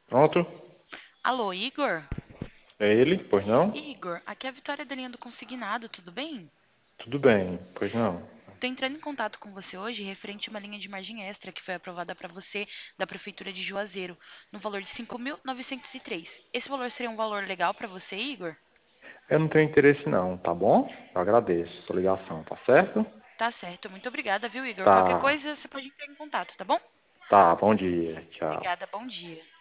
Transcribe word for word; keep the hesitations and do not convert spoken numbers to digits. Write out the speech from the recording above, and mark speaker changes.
Speaker 1: Pronto?
Speaker 2: Alô, Igor?
Speaker 1: É ele? Pois não?
Speaker 2: Igor, aqui é a Vitória da linha do Consignado, tudo bem?
Speaker 1: Tudo bem, pois não.
Speaker 2: Tô entrando em contato com você hoje referente a uma linha de margem extra que foi aprovada para você da Prefeitura de Juazeiro, no valor de cinco mil novecentos e três. Esse valor seria um valor legal para você, Igor?
Speaker 1: Eu não tenho interesse não, tá bom? Eu agradeço a sua ligação, tá certo?
Speaker 2: Tá certo, muito obrigada, viu, Igor? Qualquer
Speaker 1: Tá,
Speaker 2: coisa você pode entrar em contato, tá bom?
Speaker 1: tá, bom dia, tchau.
Speaker 2: Obrigada, bom dia.